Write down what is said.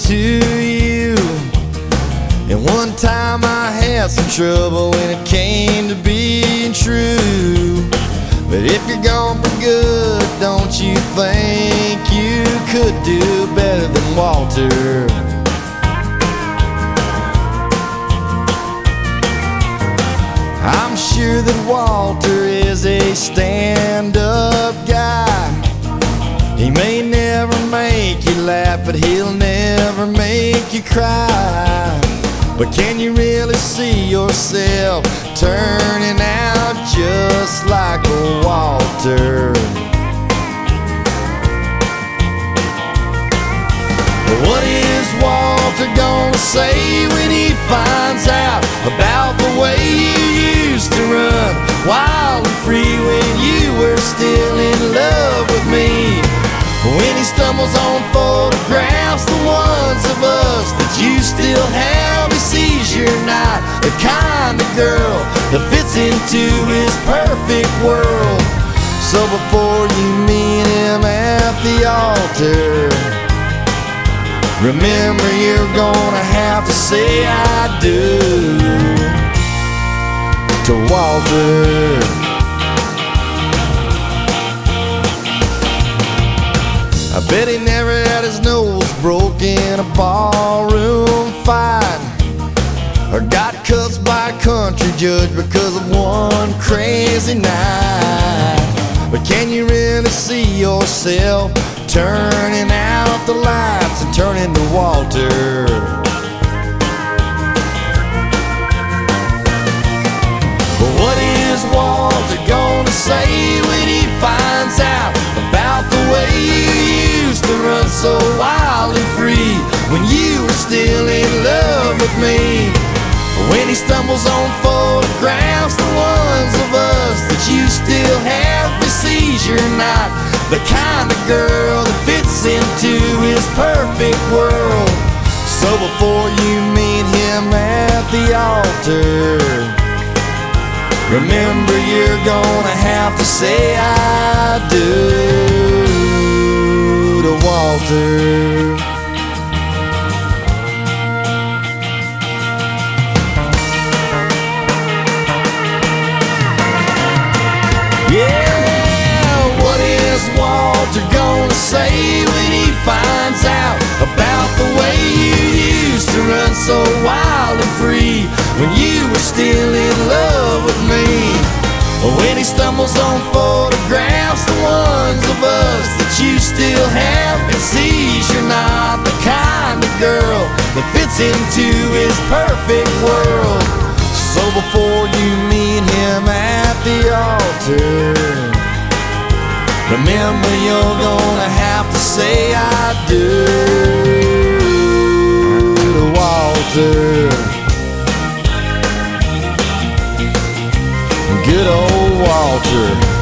to you. And one time I had some trouble when it came to being true. But if you're gone for good, don't you think you could do better than Walter? I'm sure that Walter is a stand-up guy. He may never make you laugh, but he'll never make you cry. But can you really see yourself turning out just like a Walter? What is Walter gonna say when he finds out about the way you used to run wild and free when you were still in love with me? When he stumbles on photographs, the ones of us that you still have, he sees you're not the kind of girl that fits into his perfect world. So before you meet him at the altar, remember you're gonna have to say I do to Walter. I bet he never had his nose broke in a ballroom fight, or got cussed by a country judge because of one crazy night. But can you really see yourself turning out the lights and turning to Walter? But what is Walter gonna say when he finds out about the way you used to run so wild and free when you were still in love with me? When he stumbles on photographs, the ones of us that you still have, he sees you're not the kind of girl that fits into his perfect world. So before you meet him at the altar, remember you're gonna have to say I do to Walter. Yeah, what is Walter gonna say when he finds out about the way you used to run so wild and free when you were still in love with me? When he stumbles on photographs, the ones of us that you still have, and sees you're not the kind of girl that fits into his perfect world. So before you meet him at the altar, remember you're gonna have to say I do to Walter. Good old Walter.